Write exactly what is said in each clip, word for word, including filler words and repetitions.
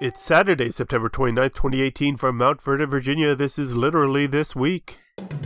It's Saturday, September twenty-ninth, twenty eighteen from Mount Vernon, Virginia. This is literally this week.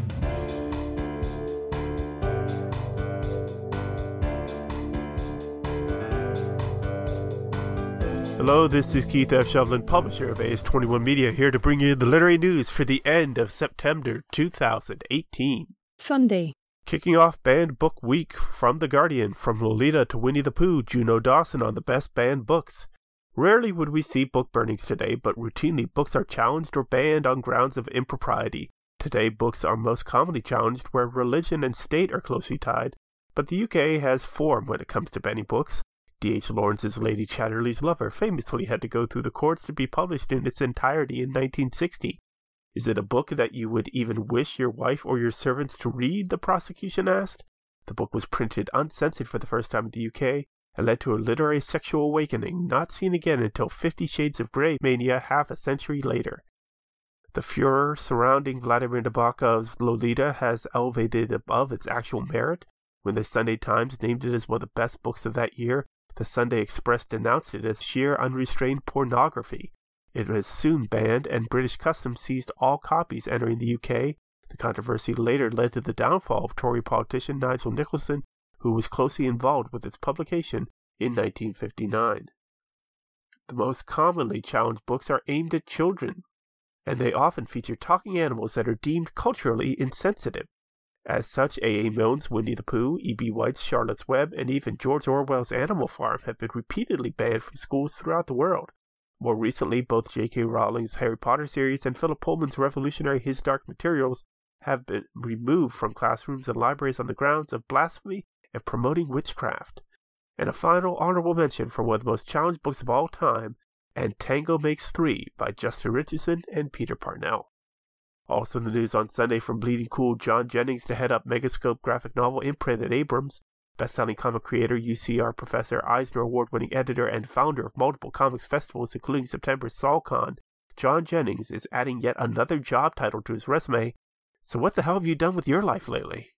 Hello, this is Keith F. Shovlin, publisher of A S twenty-one Media, here to bring you the literary news for the end of September two thousand eighteen. Sunday. Kicking off Banned Book Week from The Guardian, From Lolita to Winnie the Pooh, Juno Dawson on the best banned books. Rarely would we see book burnings today, but routinely books are challenged or banned on grounds of impropriety. Today, books are most commonly challenged where religion and state are closely tied, but the U K has form when it comes to banning books. D H Lawrence's Lady Chatterley's Lover famously had to go through the courts to be published in its entirety in nineteen sixty. Is it a book that you would even wish your wife or your servants to read, the prosecution asked? The book was printed uncensored for the first time in the U K, and led to a literary sexual awakening not seen again until Fifty Shades of Grey mania half a century later. The furor surrounding Vladimir Nabokov's Lolita has elevated above its actual merit. When the Sunday Times named it as one of the best books of that year, the Sunday Express denounced it as sheer unrestrained pornography. It was soon banned, and British Customs seized all copies entering the U K. The controversy later led to the downfall of Tory politician Nigel Nicholson, who was closely involved with its publication in nineteen fifty-nine. The most commonly challenged books are aimed at children, and they often feature talking animals that are deemed culturally insensitive. As such, A A. Milne's Winnie the Pooh, E B. White's Charlotte's Web, and even George Orwell's Animal Farm have been repeatedly banned from schools throughout the world. More recently, both J K. Rowling's Harry Potter series and Philip Pullman's revolutionary His Dark Materials have been removed from classrooms and libraries on the grounds of blasphemy and promoting witchcraft. And a final honorable mention for one of the most challenged books of all time, And Tango Makes Three by Justin Richardson and Peter Parnell. Also in the news on Sunday, from Bleeding Cool John Jennings to head up Megascope graphic novel imprint at Abrams, best-selling comic creator, U C R professor, Eisner Award-winning editor, and founder of multiple comics festivals including September's SalCon, John Jennings is adding yet another job title to his resume. So what the hell have you done with your life lately?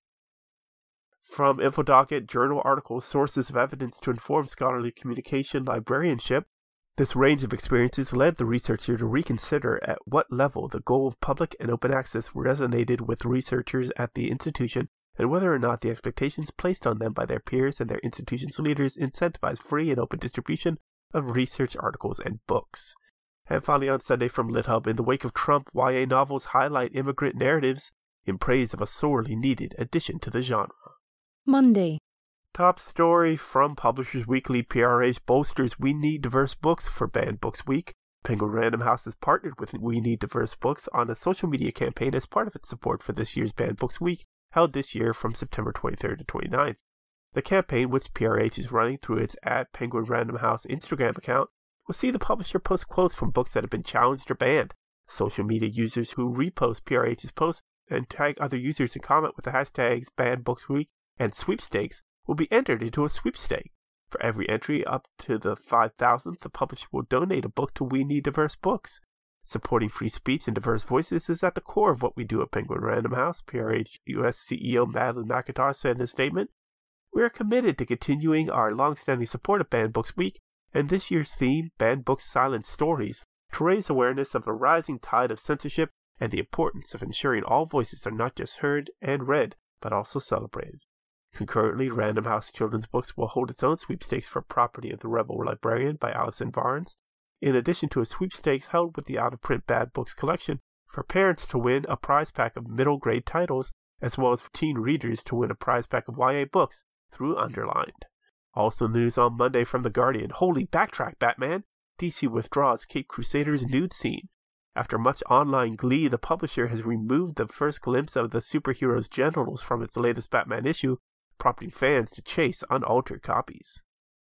From InfoDocket, journal articles, sources of evidence to inform scholarly communication, librarianship, this range of experiences led the researcher to reconsider at what level the goal of public and open access resonated with researchers at the institution, and whether or not the expectations placed on them by their peers and their institution's leaders incentivize free and open distribution of research articles and books. And finally on Sunday from LitHub, in the wake of Trump, Y A novels highlight immigrant narratives in praise of a sorely needed addition to the genre. Monday. Top story from Publishers Weekly. P R H bolsters We Need Diverse Books for Banned Books Week. Penguin Random House has partnered with We Need Diverse Books on a social media campaign as part of its support for this year's Banned Books Week, held this year from September twenty-third to twenty-ninth. The campaign, which P R H is running through its at Penguin Random House Instagram account, will see the publisher post quotes from books that have been challenged or banned. Social media users who repost P R H's posts and tag other users and comment with the hashtags Banned Books Week and sweepstakes will be entered into a sweepstake. For every entry up to the five thousandth, the publisher will donate a book to We Need Diverse Books. Supporting free speech and diverse voices is at the core of what we do at Penguin Random House, P R H U S C E O Madeline McIntosh said in a statement. We are committed to continuing our long-standing support of Banned Books Week and this year's theme, Banned Books Silent Stories, to raise awareness of the rising tide of censorship and the importance of ensuring all voices are not just heard and read, but also celebrated. Concurrently, Random House Children's Books will hold its own sweepstakes for Property of the Rebel Librarian by Alison Varnes, in addition to a sweepstakes held with the out-of-print Bad Books collection for parents to win a prize pack of middle-grade titles, as well as for teen readers to win a prize pack of Y A books through Underlined. Also news on Monday from The Guardian. Holy backtrack, Batman! D C withdraws Cape Crusaders nude scene. After much online glee, the publisher has removed the first glimpse of the superhero's genitals from its latest Batman issue, prompting fans to chase unaltered copies.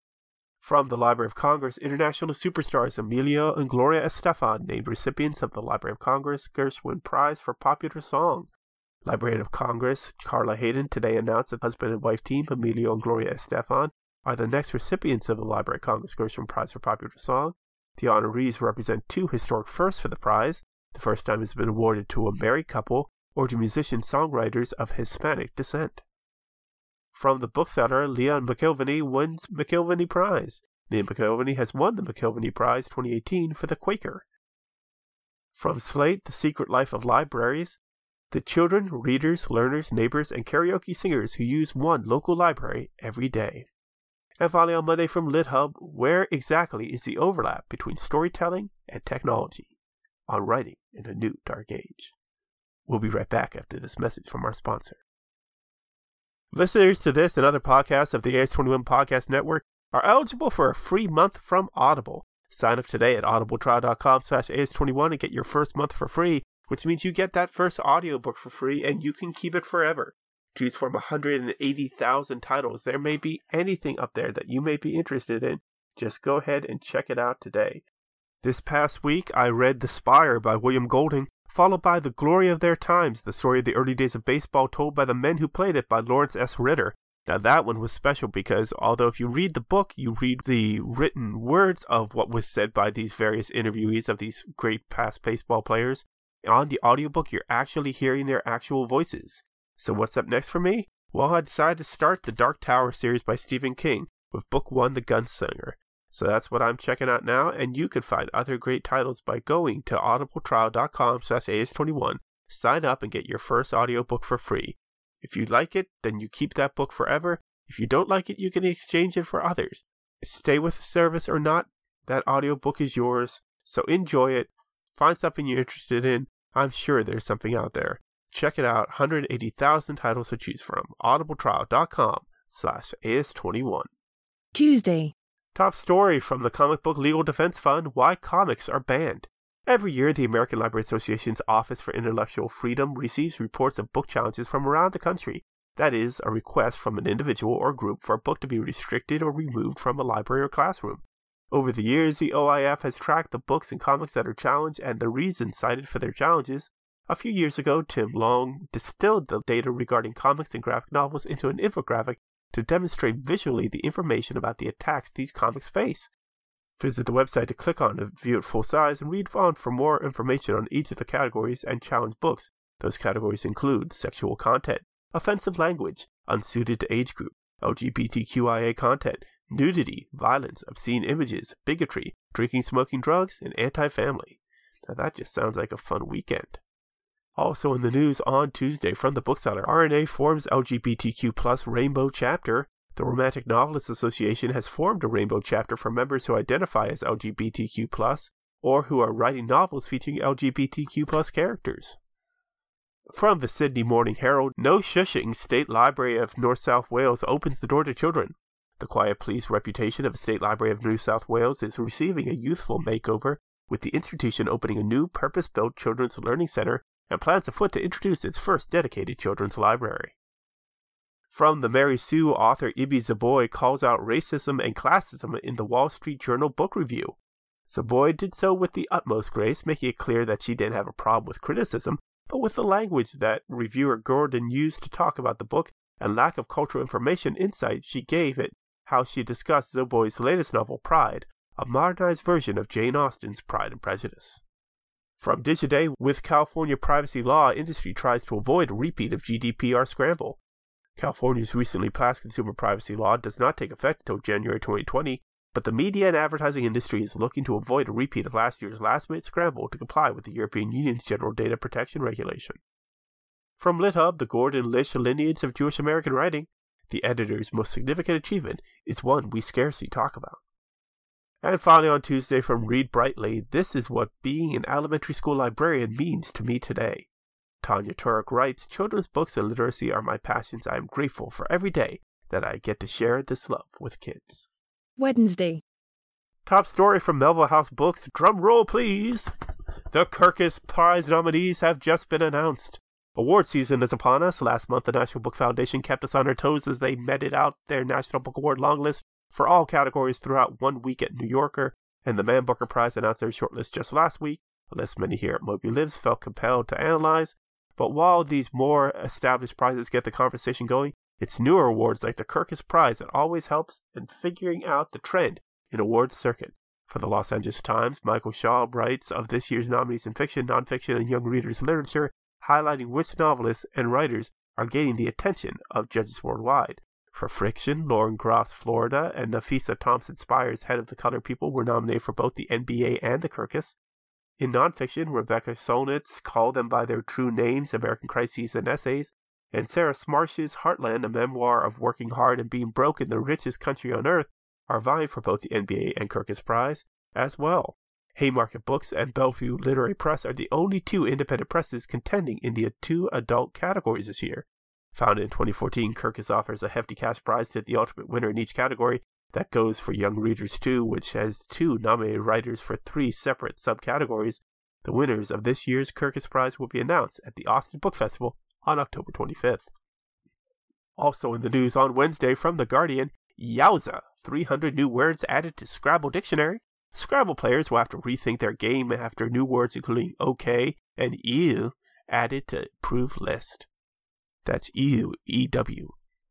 From the Library of Congress, international superstars Emilio and Gloria Estefan named recipients of the Library of Congress Gershwin Prize for Popular Song. Librarian of Congress Carla Hayden today announced that husband and wife team Emilio and Gloria Estefan are the next recipients of the Library of Congress Gershwin Prize for Popular Song. The honorees represent two historic firsts for the prize. The first time has been awarded to a married couple or to musician-songwriters of Hispanic descent. From the bookseller, Leon McIlvany wins McIlvany Prize. Liam McIlvany has won the McIlvany Prize twenty eighteen for The Quaker. From Slate, The Secret Life of Libraries, the children, readers, learners, neighbors, and karaoke singers who use one local library every day. And finally on Monday from LitHub, where exactly is the overlap between storytelling and technology on writing in a new dark age? We'll be right back after this message from our sponsor. Listeners to this and other podcasts of the A S twenty-one Podcast Network are eligible for a free month from Audible. Sign up today at audibletrial.com slash AS21 and get your first month for free, which means you get that first audiobook for free and you can keep it forever. Choose from one hundred eighty thousand titles. There may be anything up there that you may be interested in. Just go ahead and check it out today. This past week, I read The Spire by William Golding, followed by The Glory of Their Times, the story of the early days of baseball told by the men who played it by Lawrence S. Ritter. Now that one was special because although if you read the book, you read the written words of what was said by these various interviewees of these great past baseball players, on the audiobook you're actually hearing their actual voices. So what's up next for me? Well, I decided to start the Dark Tower series by Stephen King with book one, The Gunslinger. So that's what I'm checking out now, and you can find other great titles by going to audibletrial.com slash AS21, sign up and get your first audiobook for free. If you like it, then you keep that book forever. If you don't like it, you can exchange it for others. Stay with the service or not, that audiobook is yours. So enjoy it. Find something you're interested in. I'm sure there's something out there. Check it out. one hundred eighty thousand titles to choose from. audibletrial.com slash AS21. Tuesday. Top story from the Comic Book Legal Defense Fund, Why Comics Are Banned. Every year, the American Library Association's Office for Intellectual Freedom receives reports of book challenges from around the country. That is, a request from an individual or group for a book to be restricted or removed from a library or classroom. Over the years, the O I F has tracked the books and comics that are challenged and the reasons cited for their challenges. A few years ago, Tim Long distilled the data regarding comics and graphic novels into an infographic to demonstrate visually the information about the attacks these comics face. Visit the website to click on to view it full size and read on for more information on each of the categories and challenge books. Those categories include sexual content, offensive language, unsuited to age group, L G B T Q I A content, nudity, violence, obscene images, bigotry, drinking, smoking, drugs, and anti-family. Now that just sounds like a fun weekend. Also in the news on Tuesday from the bookseller, R N A forms L G B T Q plus Rainbow Chapter. The Romantic Novelists Association has formed a Rainbow Chapter for members who identify as L G B T Q plus, or who are writing novels featuring L G B T Q plus characters. From the Sydney Morning Herald, No Shushing, State Library of North South Wales opens the door to children. The quiet please reputation of the State Library of New South Wales is receiving a youthful makeover, with the institution opening a new purpose-built children's learning center and plans afoot to introduce its first dedicated children's library. From the Mary Sue, author Ibi Zoboi calls out racism and classism in the Wall Street Journal book review. Zoboi did so with the utmost grace, making it clear that she didn't have a problem with criticism, but with the language that reviewer Gordon used to talk about the book and lack of cultural information insight she gave it, how she discussed Zoboi's latest novel, Pride, a modernized version of Jane Austen's Pride and Prejudice. From Digiday, with California privacy law, industry tries to avoid a repeat of G D P R scramble. California's recently passed consumer privacy law does not take effect until January twenty twenty, but the media and advertising industry is looking to avoid a repeat of last year's last-minute scramble to comply with the European Union's General Data Protection Regulation. From LitHub, the Gordon Lish lineage of Jewish American writing, the editor's most significant achievement is one we scarcely talk about. And finally on Tuesday from Read Brightly, this is what being an elementary school librarian means to me today. Tanya Turek writes, children's books and literacy are my passions. I am grateful for every day that I get to share this love with kids. Wednesday. Top story from Melville House Books. Drum roll, please. The Kirkus Prize nominees have just been announced. Award season is upon us. Last month, the National Book Foundation kept us on our toes as they meted out their National Book Award longlist for all categories throughout one week at New Yorker, and the Man Booker Prize announced their shortlist just last week, a list many here at Moby Lives felt compelled to analyze. But while these more established prizes get the conversation going, it's newer awards like the Kirkus Prize that always helps in figuring out the trend in awards circuit. For the Los Angeles Times, Michael Shaw writes of this year's nominees in fiction, nonfiction, and young readers literature, highlighting which novelists and writers are gaining the attention of judges worldwide. For Friction, Lauren Gross, Florida, and Nafisa Thompson Spires, Head of the Colored People, were nominated for both the N B A and the Kirkus. In nonfiction, Rebecca Solnitz, Call Them By Their True Names, American Crises and Essays, and Sarah Smarsh's Heartland, a memoir of working hard and being broke in the richest country on earth, are vying for both the N B A and Kirkus Prize as well. Haymarket Books and Bellevue Literary Press are the only two independent presses contending in the two adult categories this year. Founded in twenty fourteen, Kirkus offers a hefty cash prize to the ultimate winner in each category. That goes for Young Readers too, which has two nominated writers for three separate subcategories. The winners of this year's Kirkus Prize will be announced at the Austin Book Festival on October twenty-fifth. Also in the news on Wednesday from The Guardian, Yowza! three hundred new words added to Scrabble Dictionary. Scrabble players will have to rethink their game after new words including OK and ew added to approved list. That's ew, E W.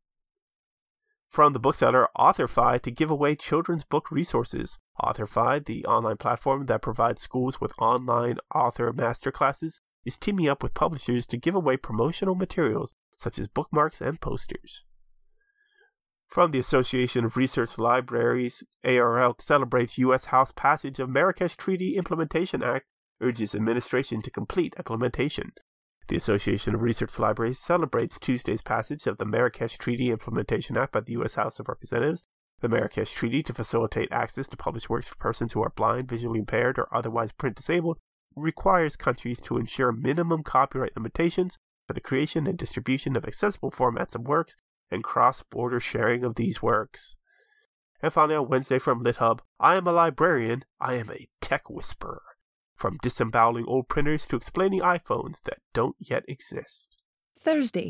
From the bookseller AuthorFi to give away children's book resources. AuthorFi, the online platform that provides schools with online author masterclasses, is teaming up with publishers to give away promotional materials such as bookmarks and posters. From the Association of Research Libraries, A R L celebrates U S House passage of Marrakesh Treaty Implementation Act, urges administration to complete implementation. The Association of Research Libraries celebrates Tuesday's passage of the Marrakesh Treaty Implementation Act by the U S House of Representatives. The Marrakesh Treaty, to facilitate access to published works for persons who are blind, visually impaired, or otherwise print disabled, requires countries to ensure minimum copyright limitations for the creation and distribution of accessible formats of works and cross-border sharing of these works. And finally on Wednesday from LitHub, I am a librarian, I am a tech whisperer. From disemboweling old printers to explaining iPhones that don't yet exist. Thursday.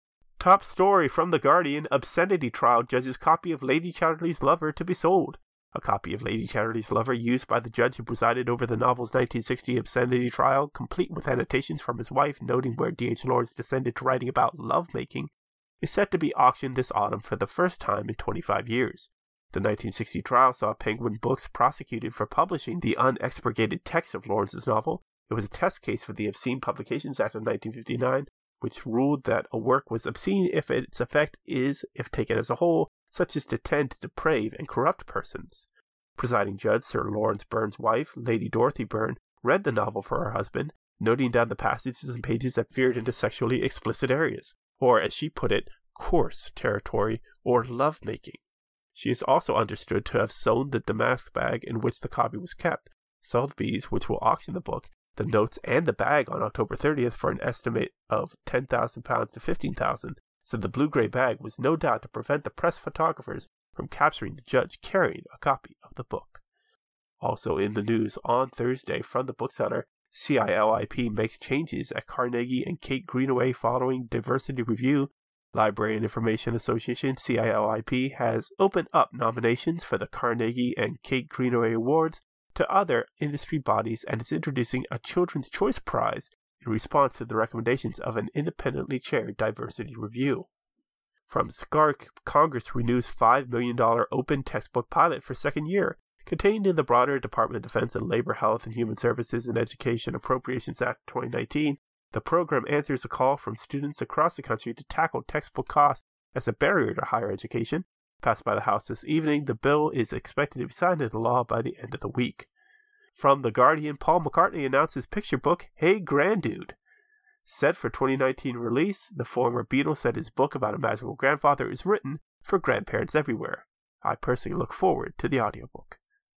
Top story from The Guardian, obscenity trial judge's copy of Lady Chatterley's Lover to be sold. A copy of Lady Chatterley's Lover used by the judge who presided over the novel's nineteen sixty obscenity trial, complete with annotations from his wife noting where D H Lawrence descended to writing about lovemaking, is set to be auctioned this autumn for the first time in twenty-five years. The nineteen sixty trial saw Penguin Books prosecuted for publishing the unexpurgated text of Lawrence's novel. It was a test case for the Obscene Publications Act of nineteen fifty-nine, which ruled that a work was obscene if its effect is, if taken as a whole, such as to tend to deprave and corrupt persons. Presiding Judge Sir Lawrence Burns' wife, Lady Dorothy Byrne, read the novel for her husband, noting down the passages and pages that veered into sexually explicit areas, or as she put it, coarse territory or lovemaking. She is also understood to have sewn the damask bag in which the copy was kept. Sotheby's, which will auction the book, the notes, and the bag on October thirtieth for an estimate of ten thousand pounds to fifteen thousand pounds, said the blue-gray bag was no doubt to prevent the press photographers from capturing the judge carrying a copy of the book. Also in the news on Thursday from the bookseller, C I L I P makes changes at Carnegie and Kate Greenaway following diversity review. Library and Information Association, C I L I P, has opened up nominations for the Carnegie and Kate Greenaway Awards to other industry bodies and is introducing a Children's Choice Prize in response to the recommendations of an independently chaired diversity review. From SCARC, Congress renews five million dollars open textbook pilot for second year. Contained in the broader Department of Defense and Labor, Health and Human Services and Education Appropriations Act twenty nineteen, the program answers a call from students across the country to tackle textbook costs as a barrier to higher education. Passed by the House this evening, the bill is expected to be signed into law by the end of the week. From The Guardian, Paul McCartney announces picture book Hey Grandude. Set for twenty nineteen release, the former Beatle said his book about a magical grandfather is written for grandparents everywhere. I personally look forward to the audiobook.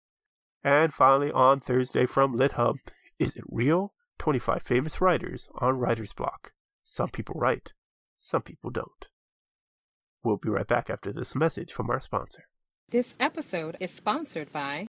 And finally, on Thursday from LitHub, Is It Real? twenty-five Famous Writers on Writer's Block. Some people write, some people don't. We'll be right back after this message from our sponsor. This episode is sponsored by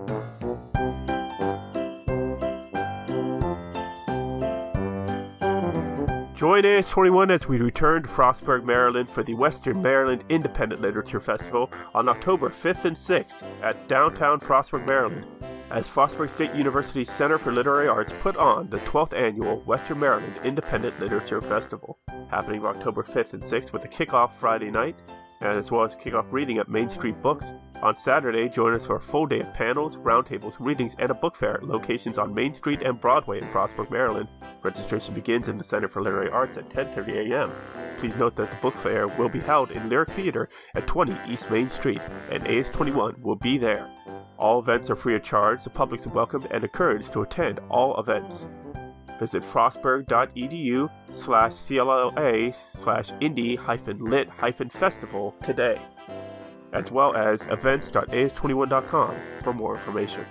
Join A S twenty-one as we return to Frostburg, Maryland for the Western Maryland Independent Literature Festival on October fifth and sixth at downtown Frostburg, Maryland, as Frostburg State University's Center for Literary Arts put on the twelfth Annual Western Maryland Independent Literature Festival, happening October fifth and sixth with a kickoff Friday night, and as well as kickoff reading at Main Street Books. On Saturday, join us for a full day of panels, roundtables, readings, and a book fair at locations on Main Street and Broadway in Frostburg, Maryland. Registration begins in the Center for Literary Arts at ten thirty a.m. Please note that the book fair will be held in Lyric Theater at twenty East Main Street, and A S twenty-one will be there. All events are free of charge. The public is welcomed and encouraged to attend all events. Visit frostburg.edu slash CLLA slash indie hyphen lit hyphen festival today, as well as events dot A S twenty-one dot com for more information.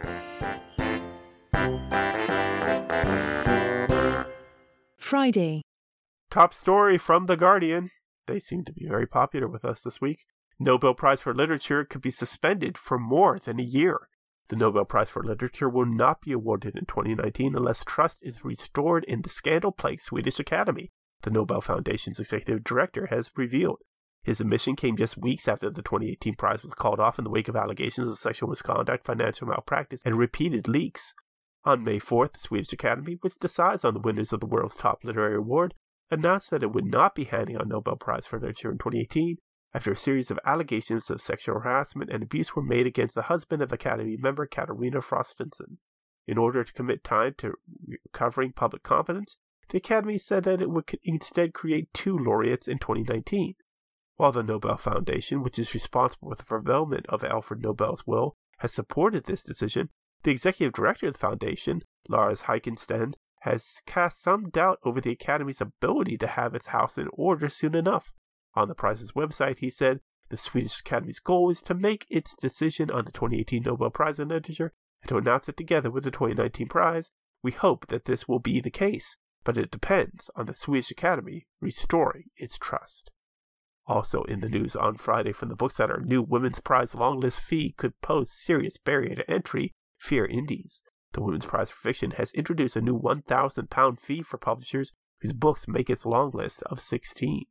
Friday. Top story from The Guardian. They seem to be very popular with us this week. Nobel Prize for Literature could be suspended for more than a year. The Nobel Prize for Literature will not be awarded in twenty nineteen unless trust is restored in the scandal-plagued Swedish Academy, the Nobel Foundation's executive director has revealed. His admission came just weeks after the twenty eighteen prize was called off in the wake of allegations of sexual misconduct, financial malpractice, and repeated leaks. On May fourth, the Swedish Academy, which decides on the winners of the world's top literary award, announced that it would not be handing out Nobel Prize for Literature in twenty eighteen after a series of allegations of sexual harassment and abuse were made against the husband of Academy member Katarina Frostenson. In order to commit time to recovering public confidence, the Academy said that it would instead create two laureates in twenty nineteen. While the Nobel Foundation, which is responsible for the fulfillment of Alfred Nobel's will, has supported this decision, the executive director of the foundation, Lars Heikensten, has cast some doubt over the Academy's ability to have its house in order soon enough. On the prize's website, he said, the Swedish Academy's goal is to make its decision on the twenty eighteen Nobel Prize in Literature and to announce it together with the twenty nineteen prize. We hope that this will be the case, but it depends on the Swedish Academy restoring its trust. Also in the news on Friday from the bookseller, new Women's Prize longlist fee could pose serious barrier to entry, fear Indies. The Women's Prize for Fiction has introduced a new one thousand pound fee for publishers whose books make its long list of sixteen.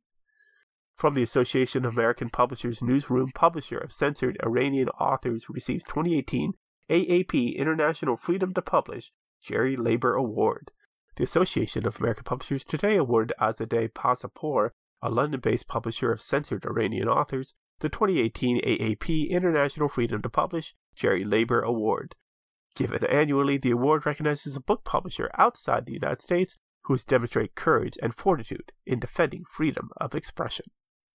From the Association of American Publishers Newsroom, publisher of censored Iranian authors receives twenty eighteen A A P International Freedom to Publish Jerry Labor Award. The Association of American Publishers today awarded Azadeh Pasapour, a London-based publisher of censored Iranian authors, the twenty eighteen A A P International Freedom to Publish Jerry Labor Award. Given annually, the award recognizes a book publisher outside the United States who has demonstrated courage and fortitude in defending freedom of expression.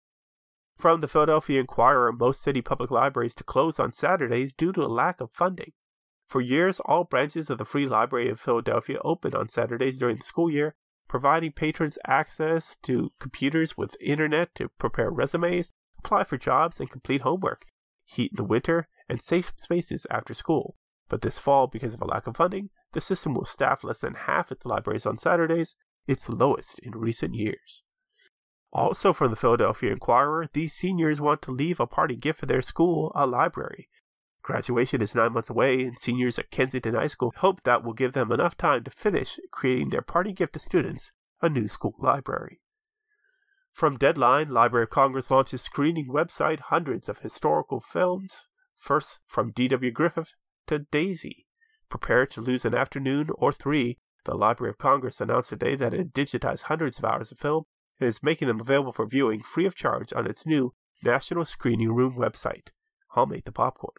From the Philadelphia Inquirer, most city public libraries to close on Saturdays due to a lack of funding. For years, all branches of the Free Library of Philadelphia opened on Saturdays during the school year, providing patrons access to computers with internet to prepare resumes, apply for jobs, and complete homework, heat in the winter, and safe spaces after school. But this fall, because of a lack of funding, the system will staff less than half its libraries on Saturdays, its lowest in recent years. Also from the Philadelphia Inquirer, these seniors want to leave a party gift for their school, a library. Graduation is nine months away, and seniors at Kensington High School hope that will give them enough time to finish creating their party gift to students, a new school library. From Deadline, Library of Congress launches screening website, hundreds of historical films, first from D W Griffith to Daisy. Prepare to lose an afternoon or three. The Library of Congress announced today that it digitized hundreds of hours of film and is making them available for viewing free of charge on its new National Screening Room website. I'll make the popcorn.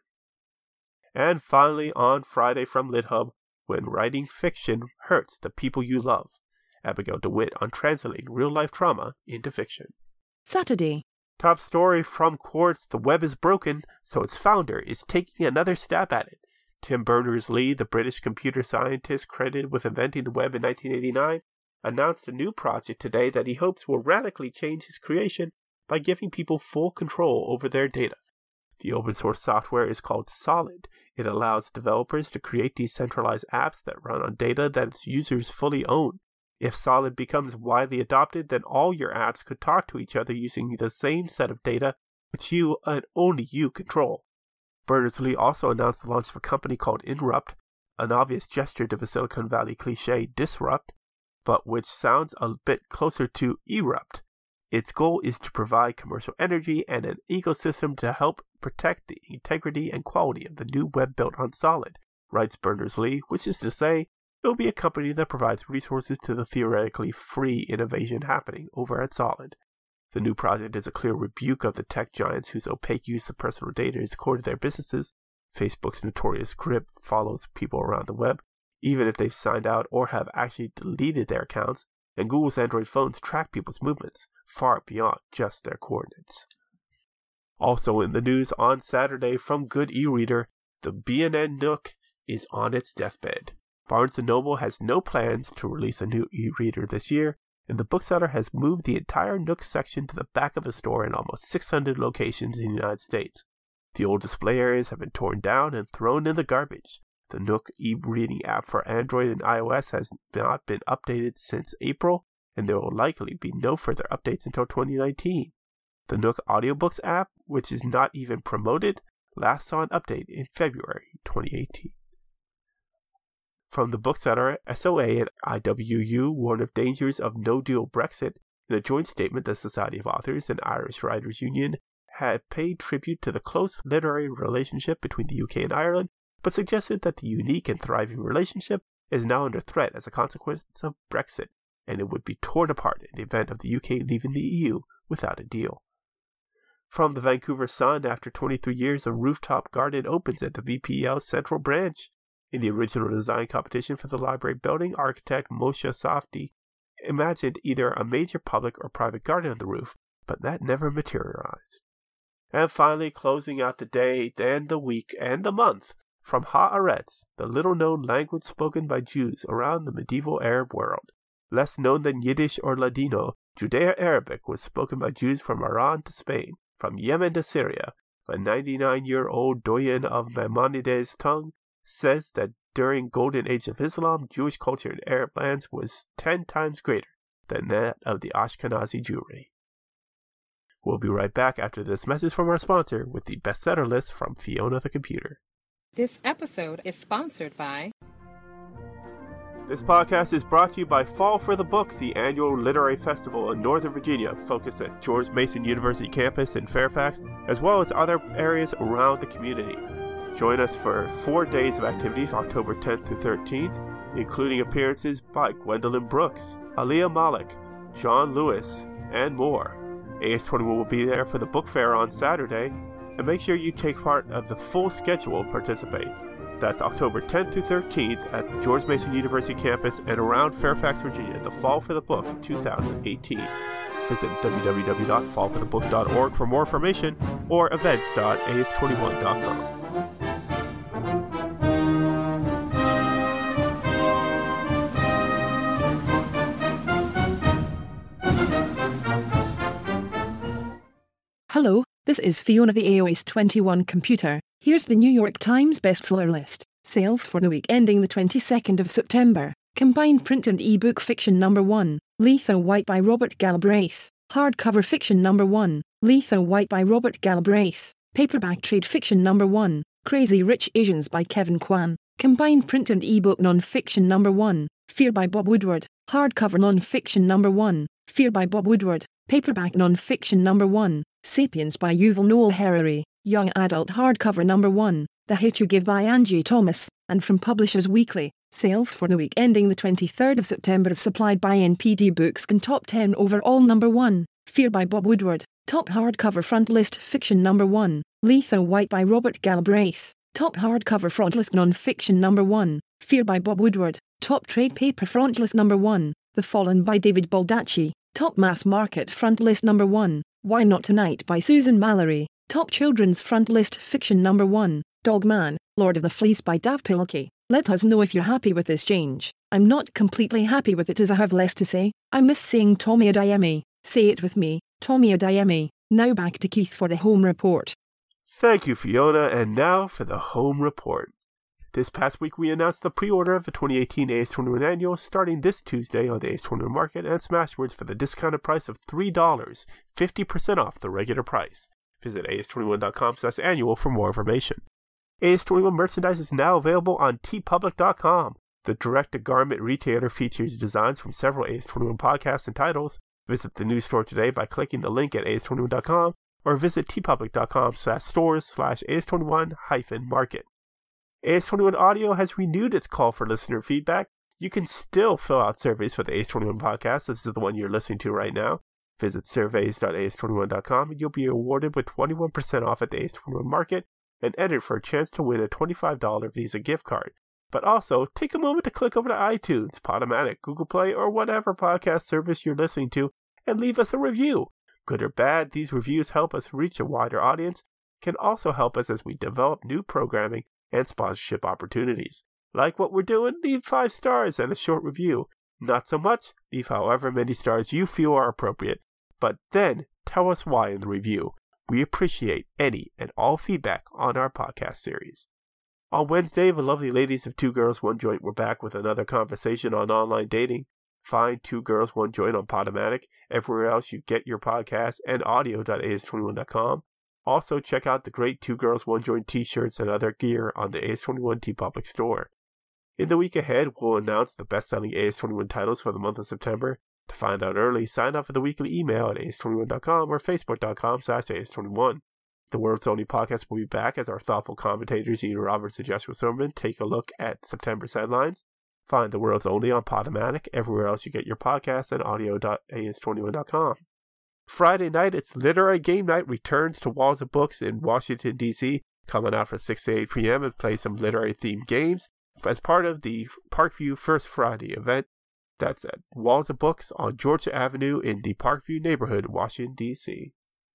And finally, on Friday from LitHub, when writing fiction hurts the people you love. Abigail DeWitt on translating real-life trauma into fiction. Saturday. Top story from Quartz, the web is broken, so its founder is taking another stab at it. Tim Berners-Lee, the British computer scientist credited with inventing the web in nineteen eighty-nine, announced a new project today that he hopes will radically change his creation by giving people full control over their data. The open source software is called Solid. It allows developers to create decentralized apps that run on data that its users fully own. If Solid becomes widely adopted, then all your apps could talk to each other using the same set of data which you and only you control. Berners-Lee also announced the launch of a company called Inrupt, an obvious gesture to the Silicon Valley cliche disrupt, but which sounds a bit closer to erupt. Its goal is to provide commercial energy and an ecosystem to help protect the integrity and quality of the new web built on Solid, writes Berners-Lee, which is to say, it will be a company that provides resources to the theoretically free innovation happening over at Solid. The new project is a clear rebuke of the tech giants whose opaque use of personal data is core to their businesses. Facebook's notorious grip follows people around the web, even if they've signed out or have actually deleted their accounts, and Google's Android phones track people's movements. far beyond just their coordinates. Also in the news on Saturday from Good e-Reader, the B and N Nook is on its deathbed. Barnes and Noble has no plans to release a new e-reader this year, and the bookseller has moved the entire Nook section to the back of the store in almost six hundred locations in the United States. The old display areas have been torn down and thrown in the garbage. The Nook e-reading app for Android and iOS has not been updated since April, and there will likely be no further updates until twenty nineteen. The Nook Audiobooks app, which is not even promoted, last saw an update in February twenty eighteen. From the bookseller, S O A and I W U warn of dangers of no-deal Brexit. In a joint statement, the Society of Authors and Irish Writers' Union had paid tribute to the close literary relationship between the U K and Ireland, but suggested that the unique and thriving relationship is now under threat as a consequence of Brexit, and it would be torn apart in the event of the U K leaving the E U without a deal. From the Vancouver Sun, after twenty-three years, a rooftop garden opens at the V P L Central Branch. In the original design competition for the library building, architect Moshe Safdie imagined either a major public or private garden on the roof, but that never materialized. And finally, closing out the day, then the week, and the month, from Haaretz, the little-known language spoken by Jews around the medieval Arab world. Less known than Yiddish or Ladino, Judeo-Arabic was spoken by Jews from Iran to Spain, from Yemen to Syria. A ninety-nine-year-old doyen of Maimonides' tongue says that during Golden Age of Islam, Jewish culture in Arab lands was ten times greater than that of the Ashkenazi Jewry. We'll be right back after this message from our sponsor with the bestseller list from Fiona the Computer. This episode is sponsored by... This podcast is brought to you by Fall for the Book, the annual literary festival in Northern Virginia, focused at George Mason University campus in Fairfax, as well as other areas around the community. Join us for four days of activities, October tenth through thirteenth, including appearances by Gwendolyn Brooks, Aaliyah Malik, John Lewis, and more. A S twenty-one will be there for the book fair on Saturday, and make sure you take part of the full schedule and participate. That's October tenth through thirteenth at the George Mason University campus and around Fairfax, Virginia, the Fall for the Book two thousand eighteen. Visit w w w dot fall for the book dot org for more information or events dot a s twenty-one dot com. Hello, this is Fiona the A O S twenty-one Computer. Here's the New York Times bestseller list. Sales for the week ending the twenty-second of September. Combined print and e-book fiction number one, Letho White by Robert Galbraith. Hardcover fiction number one, Letho White by Robert Galbraith. Paperback trade fiction number one, Crazy Rich Asians by Kevin Kwan. Combined print and e-book non-fiction number one, Fear by Bob Woodward. Hardcover non-fiction number one, Fear by Bob Woodward. Paperback non-fiction number one, Sapiens by Yuval Noah Harari. Young adult hardcover number one, The Hate You Give by Angie Thomas, and from Publishers Weekly. Sales for the week ending the twenty-third of September is supplied by N P D Books and Top ten Overall number one, Fear by Bob Woodward. Top hardcover front list fiction number one, Letho White by Robert Galbraith. Top hardcover front list non-fiction number one, Fear by Bob Woodward. Top trade paper front list number one, The Fallen by David Baldacci. Top mass market front list number one, Why Not Tonight by Susan Mallory. Top children's front list fiction number one, Dogman, Lord of the Fleas by Dav Pilkey. Let us know if you're happy with this change. I'm not completely happy with it as I have less to say. I miss saying Tommy Adeyemi. Say it with me, Tommy Adeyemi. Now back to Keith for the home report. Thank you, Fiona, and now for the home report. This past week we announced the pre-order of the twenty eighteen A S twenty-one Annual starting this Tuesday on the A S twenty-one Market and Smashwords for the discounted price of three dollars, fifty percent off the regular price. Visit A S twenty-one dot com slash annual for more information. A S twenty-one merchandise is now available on T Public dot com. The direct-to-garment retailer features designs from several A S twenty-one podcasts and titles. Visit the new store today by clicking the link at A S twenty-one dot com or visit T Public dot com slash stores slash A S twenty-one hyphen market. A S twenty-one Audio has renewed its call for listener feedback. You can still fill out surveys for the A S twenty-one podcast. This is the one you're listening to right now. Visit surveys dot A S twenty-one dot com and you'll be awarded with twenty-one percent off at the A S twenty-one Market and entered for a chance to win a twenty-five dollars Visa gift card. But also, take a moment to click over to iTunes, Podomatic, Google Play, or whatever podcast service you're listening to and leave us a review. Good or bad, these reviews help us reach a wider audience, can also help us as we develop new programming and sponsorship opportunities. Like what we're doing, leave five stars and a short review. Not so much, leave however many stars you feel are appropriate, but then tell us why in the review. We appreciate any and all feedback on our podcast series. On Wednesday, the lovely ladies of Two Girls, One Joint were back with another conversation on online dating. Find Two Girls, One Joint on Podomatic, everywhere else you get your podcasts, and audio dot A S twenty-one dot com. Also, check out the great Two Girls, One Joint t-shirts and other gear on the A S twenty-one TeePublic store. In the week ahead, we'll announce the best-selling A S twenty-one titles for the month of September. To find out early, sign up for the weekly email at A S twenty-one dot com or Facebook dot com slash A S twenty-one. The World's Only Podcast will be back as our thoughtful commentators Ian Roberts and Joshua Silverman take a look at September's headlines. Find The World's Only on Podomatic, everywhere else you get your podcasts, and audio dot A S twenty-one dot com. Friday night, it's Literary Game Night returns to Walls of Books in Washington, D C, coming out from six to eight p.m. and play some literary-themed games as part of the Parkview First Friday event. That's at Walls of Books on Georgia Avenue in the Parkview neighborhood, Washington, D C.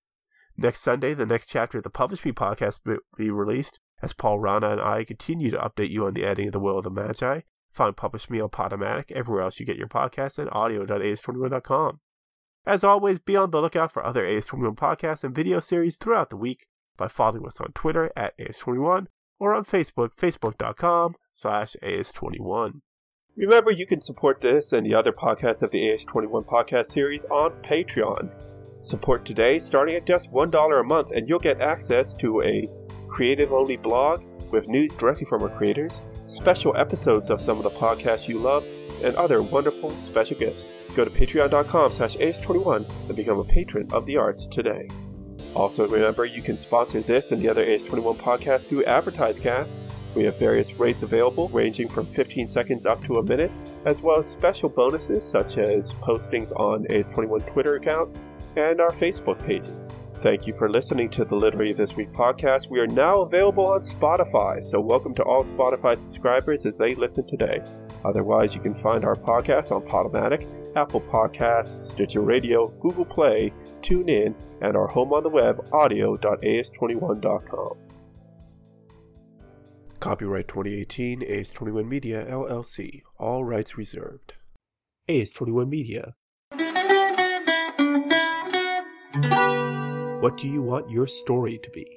Next Sunday, the next chapter of the Publish Me podcast will be released as Paul Rana and I continue to update you on the editing of The Will of the Magi. Find Publish Me on Podomatic, everywhere else you get your podcasts, and audio dot A S twenty-one dot com. As always, be on the lookout for other A S twenty-one podcasts and video series throughout the week by following us on Twitter at A S twenty-one or on Facebook, facebook dot com slash A S twenty-one. Remember, you can support this and the other podcasts of the A S twenty-one podcast series on Patreon. Support today starting at just one dollar a month, and you'll get access to a creative-only blog with news directly from our creators, special episodes of some of the podcasts you love, and other wonderful special gifts. Go to patreon dot com slash A S twenty-one and become a patron of the arts today. Also, remember, you can sponsor this and the other A S twenty-one podcasts through AdvertiseCast. We have various rates available, ranging from fifteen seconds up to a minute, as well as special bonuses such as postings on A S twenty-one Twitter account and our Facebook pages. Thank you for listening to the Literary This Week podcast. We are now available on Spotify, so welcome to all Spotify subscribers as they listen today. Otherwise, you can find our podcast on Podomatic, Apple Podcasts, Stitcher Radio, Google Play, TuneIn, and our home on the web, audio dot A S twenty-one dot com. Copyright twenty eighteen, A S twenty-one Media, L L C. All rights reserved. A S twenty-one Media. What do you want your story to be?